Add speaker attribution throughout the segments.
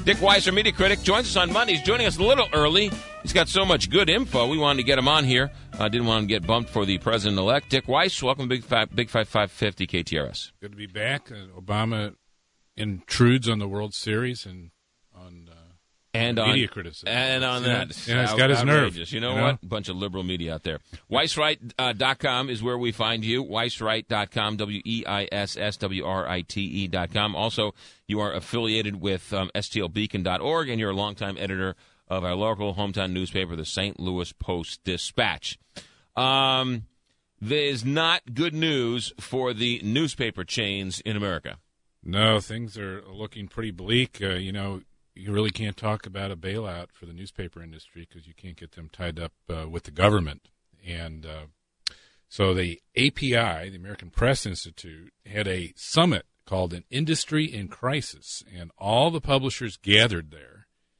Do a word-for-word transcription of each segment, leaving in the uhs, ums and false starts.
Speaker 1: Dick Weiss, our media critic, joins us on Mondays, joining us a little early. He's got so much good info. We wanted to get him on here. I uh, didn't want him to get bumped for the president-elect. Dick Weiss, welcome to Big Five, Big Five five fifty K T R S.
Speaker 2: Good to be back. Uh, Obama intrudes on the World Series and on uh,
Speaker 1: and
Speaker 2: media
Speaker 1: on,
Speaker 2: criticism.
Speaker 1: And on
Speaker 2: yeah.
Speaker 1: that.
Speaker 2: Yeah, he's got his nerve.
Speaker 1: You know,
Speaker 2: you know
Speaker 1: what? Bunch of liberal media out there. Weisswright dot com is where we find you. Weisswright dot com, W E I S S W R I T E dot com. Also, you are affiliated with um, S T L beacon dot org, and you're a longtime editor of our local hometown newspaper, the Saint Louis Post-Dispatch. Um, there's not good news for the newspaper chains in America.
Speaker 2: No, things are looking pretty bleak. Uh, you know, you really can't talk about a bailout for the newspaper industry because you can't get them tied up uh, with the government. And uh, so the A P I, the American Press Institute, had a summit called An Industry in Crisis, and all the publishers gathered there.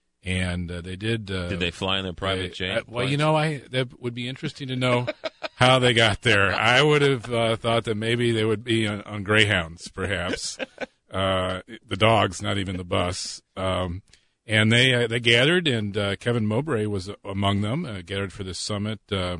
Speaker 2: And uh, they did. Uh,
Speaker 1: did they fly in their private jet?
Speaker 2: Uh, well, you know, I that would be interesting to know how they got there. I would have uh, thought that maybe they would be on, on Greyhounds, perhaps. uh, the dogs, not even the bus. Um, and they uh, they gathered, and uh, Kevin Mowbray was among them. Uh, gathered for this summit uh,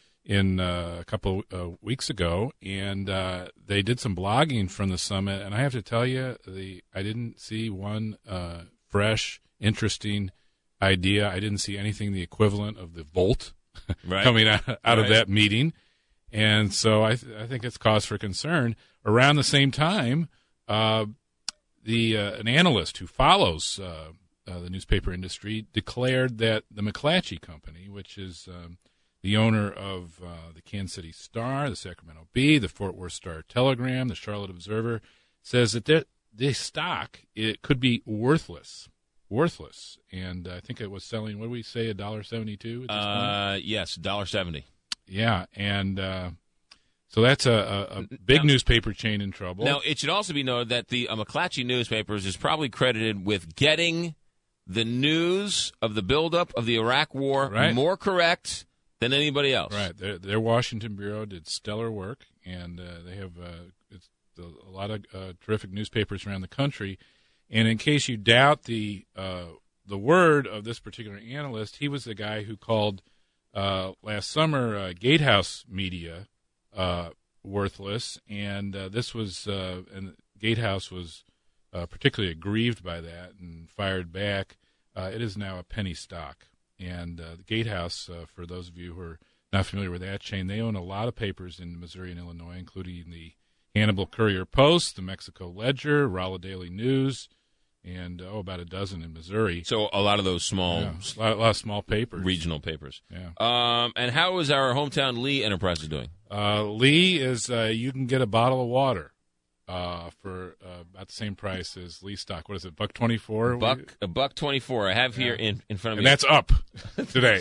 Speaker 2: in uh, a couple uh, weeks ago, and uh, they did some blogging from the summit. And I have to tell you, the I didn't see one uh, fresh, interesting idea. I didn't see anything the equivalent of the Volt right. coming out, out right. of that meeting. And so I, th- I think it's cause for concern. Around the same time, uh, the uh, an analyst who follows uh, uh, the newspaper industry declared that the McClatchy Company, which is um, the owner of uh, the Kansas City Star, the Sacramento Bee, the Fort Worth Star-Telegram, the Charlotte Observer, says that this stock it could be worthless. Worthless, and I think it was selling. What do we say? A dollar seventy-two.
Speaker 1: Uh, yes, dollar seventy.
Speaker 2: Yeah, and uh, so that's a, a, a big now, newspaper chain in trouble.
Speaker 1: Now, it should also be noted that the uh, McClatchy newspapers is probably credited with getting the news of the buildup of the Iraq War
Speaker 2: right.
Speaker 1: more correct than anybody else.
Speaker 2: Right. Their, their Washington bureau did stellar work, and uh, they have uh, it's a lot of uh, terrific newspapers around the country. And in case you doubt the uh, the word of this particular analyst, he was the guy who called uh, last summer uh, Gatehouse Media uh, worthless, and uh, this was uh, and Gatehouse was uh, particularly aggrieved by that and fired back. Uh, it is now a penny stock, and uh, the Gatehouse, uh, for those of you who are not familiar with that chain, they own a lot of papers in Missouri and Illinois, including the Hannibal Courier-Post, the Mexico Ledger, Rolla Daily News, and oh, about a dozen in Missouri.
Speaker 1: So a lot of those small,
Speaker 2: yeah, a, lot, a lot of small papers,
Speaker 1: regional papers.
Speaker 2: Yeah.
Speaker 1: Um, and how is our hometown Lee Enterprises doing?
Speaker 2: Uh, Lee is uh, you can get a bottle of water uh, for uh, about the same price as Lee stock. What is it? Buck twenty four.
Speaker 1: Buck a buck twenty four. I have here yeah. in, in front of
Speaker 2: and
Speaker 1: me.
Speaker 2: And that's up today.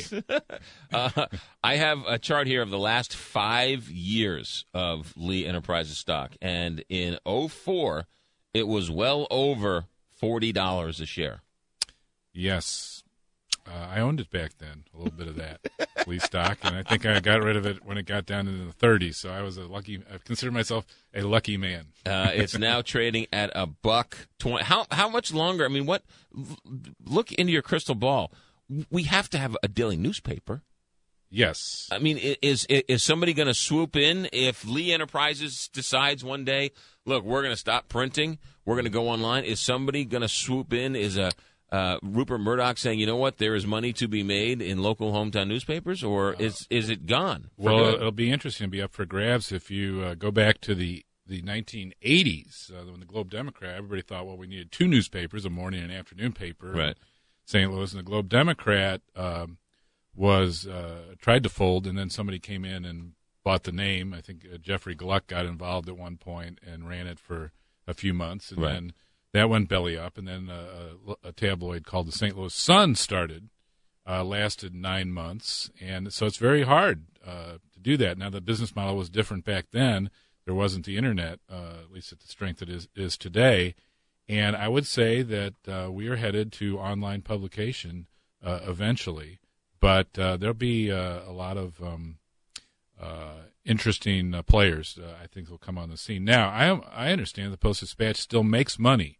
Speaker 1: uh, I have a chart here of the last five years of Lee Enterprises stock, and in oh four, it was well over forty dollars a share.
Speaker 2: Yes. Uh, I owned it back then, a little bit of that Lee stock, and I think I got rid of it when it got down into the thirties, so I was a lucky, I consider myself a lucky man.
Speaker 1: uh, it's now trading at a buck twenty. How, how much longer? I mean, what? Look into your crystal ball. We have to have a daily newspaper.
Speaker 2: Yes.
Speaker 1: I mean, is, is somebody going to swoop in if Lee Enterprises decides one day, look, we're going to stop printing, we're going to go online? Is somebody going to swoop in? Is a uh, Rupert Murdoch saying, you know what, there is money to be made in local hometown newspapers, or is is it gone?
Speaker 2: Well,
Speaker 1: good?
Speaker 2: It'll be interesting to be up for grabs if you uh, go back to the, the nineteen eighties, uh, when the Globe Democrat, everybody thought, well, we needed two newspapers, a morning and afternoon paper.
Speaker 1: Right.
Speaker 2: Saint Louis, and the Globe Democrat um, was uh, tried to fold, and then somebody came in and bought the name. I think uh, Jeffrey Gluck got involved at one point and ran it for a few months, and
Speaker 1: right.
Speaker 2: then that went belly up, and then uh, a, a tabloid called the Saint Louis Sun started, uh, lasted nine months, and so it's very hard uh, to do that. Now, the business model was different back then. There wasn't the internet, uh, at least at the strength it is, is today, and I would say that uh, we are headed to online publication uh, eventually, but uh, there'll be uh, a lot of um, uh, interesting uh, players, uh, I think, will come on the scene. Now, I I understand the Post-Dispatch still makes money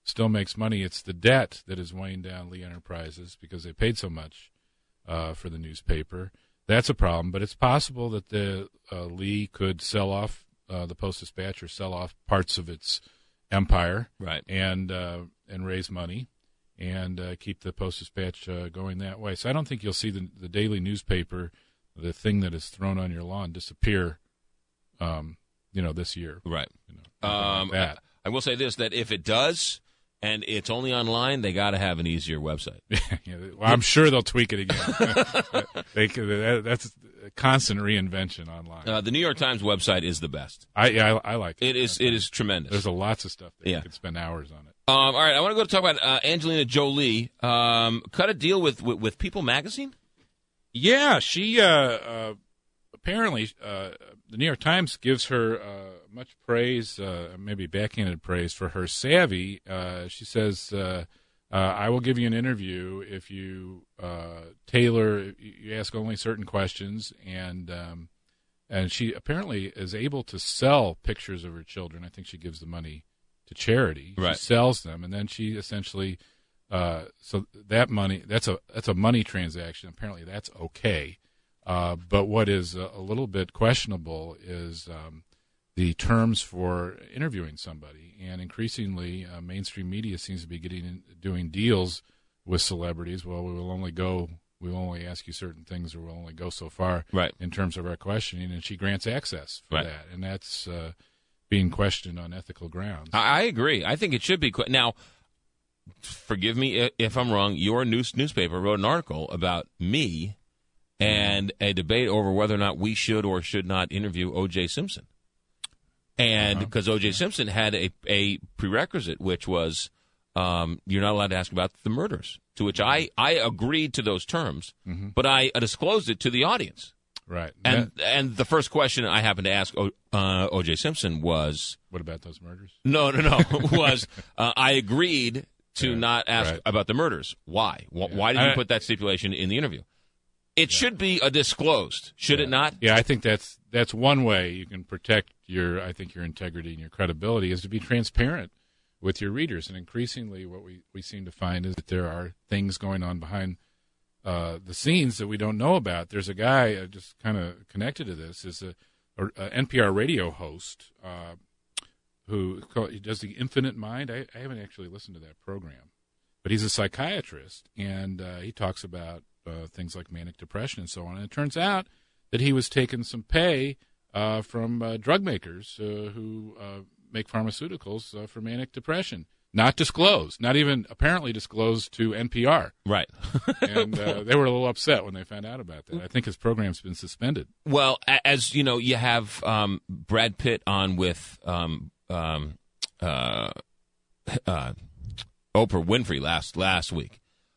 Speaker 2: still makes money. It's the debt that is weighing down Lee Enterprises because they paid so much uh, for the newspaper. That's a problem, but it's possible that the uh, Lee could sell off uh, the Post-Dispatch or sell off parts of its empire,
Speaker 1: right,
Speaker 2: and uh, and raise money and uh, keep the Post-Dispatch uh, going that way. So I don't think you'll see the, the daily newspaper, the thing that is thrown on your lawn, disappear. Um, you know, this year,
Speaker 1: right?
Speaker 2: You know, um, like that.
Speaker 1: I, I will say this: that if it does, and it's only online, they got to have an easier website.
Speaker 2: yeah, well, I'm sure they'll tweak it again. they, that, that's a constant reinvention online.
Speaker 1: Uh, the New York Times website is the best.
Speaker 2: I yeah, I, I like it.
Speaker 1: It is. It is tremendous.
Speaker 2: There's a lots of stuff that
Speaker 1: yeah.
Speaker 2: you could spend hours on it.
Speaker 1: Um, all right, I want to go to talk about uh, Angelina Jolie. Um, cut a deal with, with with People Magazine.
Speaker 2: Yeah, she uh, uh, apparently uh, the New York Times gives her uh, much praise, uh, maybe backhanded praise, for her savvy. Uh, she says, uh, uh, "I will give you an interview if you uh, tailor, you ask only certain questions." And um, and she apparently is able to sell pictures of her children. I think she gives the money to charity.
Speaker 1: Right.
Speaker 2: She sells them, and then she essentially. Uh, so that money, that's a that's a money transaction. Apparently, that's okay. Uh, but what is a, a little bit questionable is um, the terms for interviewing somebody. And increasingly, uh, mainstream media seems to be getting in, doing deals with celebrities. Well, we will only go, we will only ask you certain things, or we'll only go so far
Speaker 1: right.
Speaker 2: in terms of our questioning. And she grants access for
Speaker 1: right.
Speaker 2: that, and that's uh, being questioned on ethical grounds.
Speaker 1: I, I agree. I think it should be. Now, forgive me if I'm wrong, your news newspaper wrote an article about me and a debate over whether or not we should or should not interview O J. Simpson. And because uh-huh. O J. Simpson had a, a prerequisite, which was um, you're not allowed to ask about the murders, to which I, I agreed to those terms, mm-hmm. but I disclosed it to the audience.
Speaker 2: Right.
Speaker 1: And
Speaker 2: that,
Speaker 1: and the first question I happened to ask o, uh, O J. Simpson was...
Speaker 2: What about those murders?
Speaker 1: No, no, no. was uh, I agreed... to yeah, not ask
Speaker 2: right.
Speaker 1: about the murders. Why? Why,
Speaker 2: yeah.
Speaker 1: why did you
Speaker 2: I,
Speaker 1: put that stipulation in the interview? It yeah. should be a disclosed, should
Speaker 2: yeah.
Speaker 1: it not?
Speaker 2: Yeah, I think that's that's one way you can protect your, I think, your integrity and your credibility is to be transparent with your readers. And increasingly, what we, we seem to find is that there are things going on behind uh, the scenes that we don't know about. There's a guy uh, just kind of connected to this is a, a, a N P R radio host. Uh, who he does the Infinite Mind. I, I haven't actually listened to that program, but he's a psychiatrist, and uh, he talks about uh, things like manic depression and so on. And it turns out that he was taking some pay uh, from uh, drug makers uh, who uh, make pharmaceuticals uh, for manic depression. Not disclosed, not even apparently disclosed to N P R.
Speaker 1: Right.
Speaker 2: and uh, they were a little upset when they found out about that. I think his program's been suspended.
Speaker 1: Well, as you know, you have um, Brad Pitt on with um, um, uh, uh, Oprah Winfrey last last week.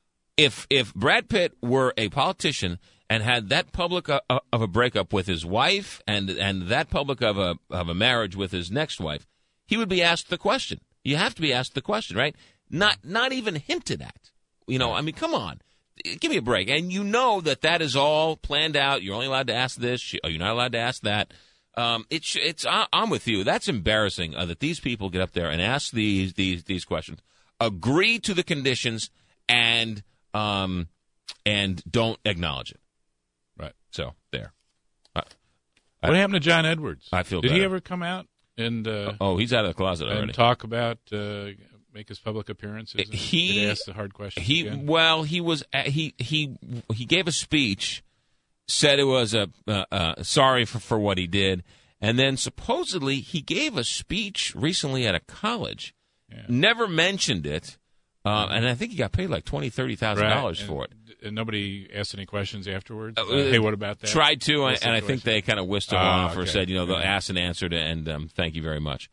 Speaker 1: If if Brad Pitt were a politician and had that public uh, of a breakup with his wife and and that public of a of a marriage with his next wife, he would be asked the question. You have to be asked the question, right? Not not even hinted at. You know, I mean, come on. Give me a break. And you know that that is all planned out. You're only allowed to ask this. You're not allowed to ask that. Um, it's it's. I'm with you. That's embarrassing uh, that these people get up there and ask these these these questions, agree to the conditions, and um and don't acknowledge it.
Speaker 2: Right.
Speaker 1: So there.
Speaker 2: Uh, what I, happened to John Edwards?
Speaker 1: I feel.
Speaker 2: Did
Speaker 1: better.
Speaker 2: he ever come out? And uh,
Speaker 1: oh, he's out of the closet already.
Speaker 2: And talk about uh, make his public appearances. And
Speaker 1: he
Speaker 2: asked the hard questions.
Speaker 1: He
Speaker 2: again?
Speaker 1: well, he was he he he gave a speech, said it was a uh, uh, sorry for, for what he did, and then supposedly he gave a speech recently at a college. Yeah. Never mentioned it, uh, and I think he got paid like twenty thirty thousand right. dollars for it.
Speaker 2: And nobody asked any questions afterwards?
Speaker 1: Uh,
Speaker 2: uh, hey, what about that?
Speaker 1: Tried to, and, and I think they kind of whisked it
Speaker 2: ah,
Speaker 1: off or
Speaker 2: okay.
Speaker 1: said, you know, they'll ask and answered, and um, thank you very much.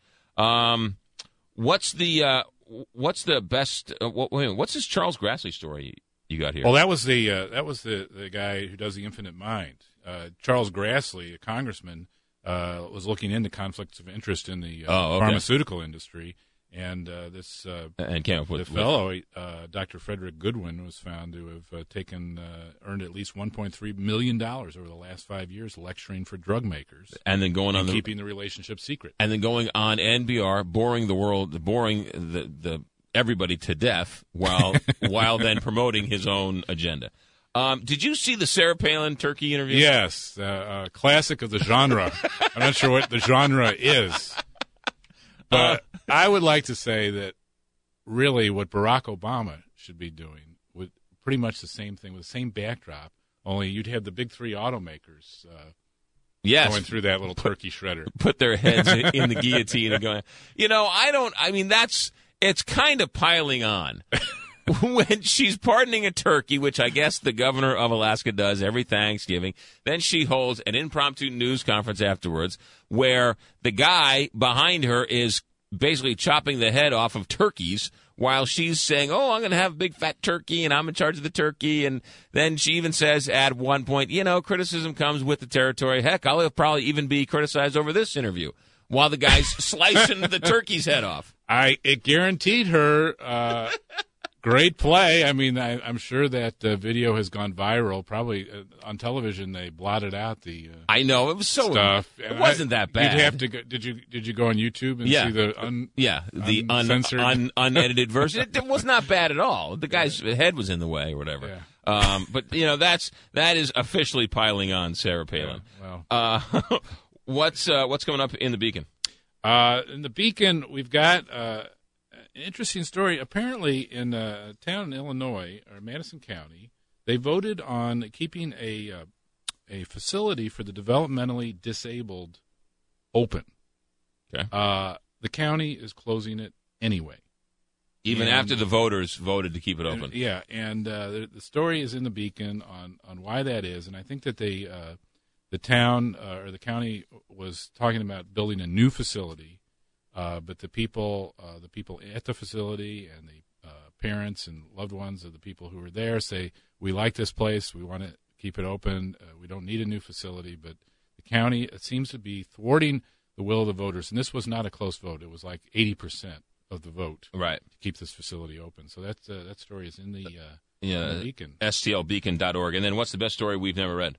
Speaker 1: Um, what's the uh, what's the best? Uh, what, wait a minute, what's this Charles Grassley story you got here?
Speaker 2: Well, that was the uh, that was the, the guy who does the Infinite Mind. Uh, Charles Grassley, a congressman, uh, was looking into conflicts of interest in the uh,
Speaker 1: oh, okay.
Speaker 2: pharmaceutical industry. And uh, this uh,
Speaker 1: and came up with
Speaker 2: the fellow, uh, Doctor Frederick Goodwin, was found to have uh, taken uh, earned at least one point three million dollars over the last five years lecturing for drug makers,
Speaker 1: and then going
Speaker 2: and
Speaker 1: on the,
Speaker 2: keeping the relationship secret,
Speaker 1: and then going on N P R, boring the world, boring the the everybody to death while while then promoting his own agenda. Um, did you see the Sarah Palin turkey interview?
Speaker 2: Yes, uh, uh, classic of the genre. I'm not sure what the genre is, but uh, I would like to say that really what Barack Obama should be doing with pretty much the same thing, with the same backdrop, only you'd have the big three automakers uh,
Speaker 1: yes.
Speaker 2: going through that little turkey shredder.
Speaker 1: Put their heads in the guillotine and going, you know, I don't, I mean, that's, it's kind of piling on. When she's pardoning a turkey, which I guess the governor of Alaska does every Thanksgiving, then she holds an impromptu news conference afterwards where the guy behind her is basically chopping the head off of turkeys while she's saying, oh, I'm going to have a big fat turkey and I'm in charge of the turkey. And then she even says at one point, you know, criticism comes with the territory. Heck, I'll probably even be criticized over this interview while the guy's slicing the turkey's head off.
Speaker 2: I It guaranteed her uh, great play. I mean, I, I'm sure that uh, video has gone viral. Probably uh, on television they blotted out the uh,
Speaker 1: I know it was so
Speaker 2: stuff.
Speaker 1: It wasn't
Speaker 2: I,
Speaker 1: that bad.
Speaker 2: You'd have to go, did you did you go on YouTube and
Speaker 1: yeah.
Speaker 2: see the un,
Speaker 1: yeah the un,
Speaker 2: uncensored
Speaker 1: un, unedited version? It, it was not bad at all. The guy's yeah. head was in the way or whatever.
Speaker 2: Yeah.
Speaker 1: Um, but you know that's that is officially piling on Sarah Palin.
Speaker 2: Yeah, well,
Speaker 1: uh, what's uh, what's coming up in the Beacon?
Speaker 2: Uh, in the Beacon, we've got uh, an interesting story. Apparently, in a town in Illinois, or Madison County, they voted on keeping a uh, a facility for the developmentally disabled open.
Speaker 1: Okay.
Speaker 2: Uh, the county is closing it anyway.
Speaker 1: Even
Speaker 2: and,
Speaker 1: after the voters voted to keep it open.
Speaker 2: And, yeah, and uh, the, the story is in the Beacon on, on why that is, and I think that they uh, the town uh, or the county was talking about building a new facility, uh, but the people uh, the people at the facility and the uh, parents and loved ones of the people who were there say, we like this place, we want to keep it open, uh, we don't need a new facility, but the county it seems to be thwarting the will of the voters, and this was not a close vote. It was like eighty percent of the vote
Speaker 1: right.
Speaker 2: to keep this facility open. So that, uh, that story is in the, uh,
Speaker 1: yeah,
Speaker 2: in the Beacon.
Speaker 1: S T L beacon dot org. And then what's the best story we've never read?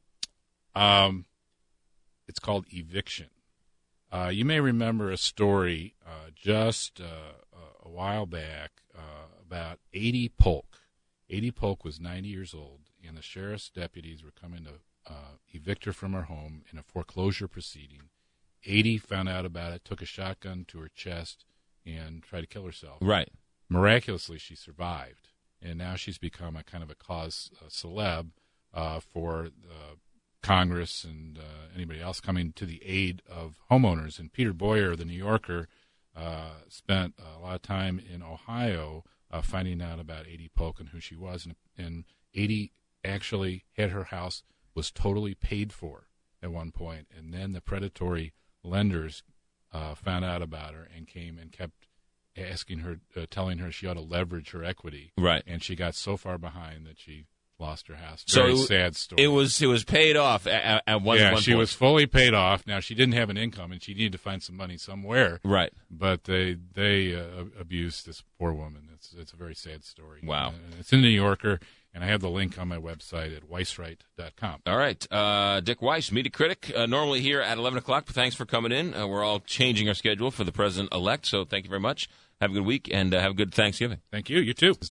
Speaker 2: Um, it's called Eviction. Uh, you may remember a story uh, just uh, a while back uh, about Adie Polk. Adie Polk was ninety years old, and the sheriff's deputies were coming to uh, evict her from her home in a foreclosure proceeding. Adie found out about it, took a shotgun to her chest, and tried to kill herself.
Speaker 1: Right.
Speaker 2: Miraculously, she survived, and now she's become a kind of a cause uh, celeb uh, for uh, Congress and uh, anybody else coming to the aid of homeowners. And Peter Boyer, the New Yorker, uh, spent a lot of time in Ohio uh, finding out about Adie Polk and who she was. And, and Adie actually had her house was totally paid for at one point, and then the predatory lenders uh, found out about her and came and kept asking her, uh, telling her she ought to leverage her equity.
Speaker 1: Right.
Speaker 2: And she got so far behind that she lost her house.
Speaker 1: So
Speaker 2: Very
Speaker 1: it,
Speaker 2: sad story.
Speaker 1: It was it was paid off at, at one,
Speaker 2: yeah,
Speaker 1: one
Speaker 2: she
Speaker 1: point.
Speaker 2: was fully paid off. Now she didn't have an income, and she needed to find some money somewhere.
Speaker 1: Right.
Speaker 2: But they they uh, abused this poor woman. It's it's a very sad story.
Speaker 1: Wow.
Speaker 2: Uh, it's in the New Yorker, and I have the link on my website at weiss right dot com.
Speaker 1: All right. Uh, Dick Weiss, Media Critic, uh, normally here at eleven o'clock, but thanks for coming in. Uh, we're all changing our schedule for the president-elect, so thank you very much. Have a good week, and uh, have a good Thanksgiving.
Speaker 2: Thank you. You too.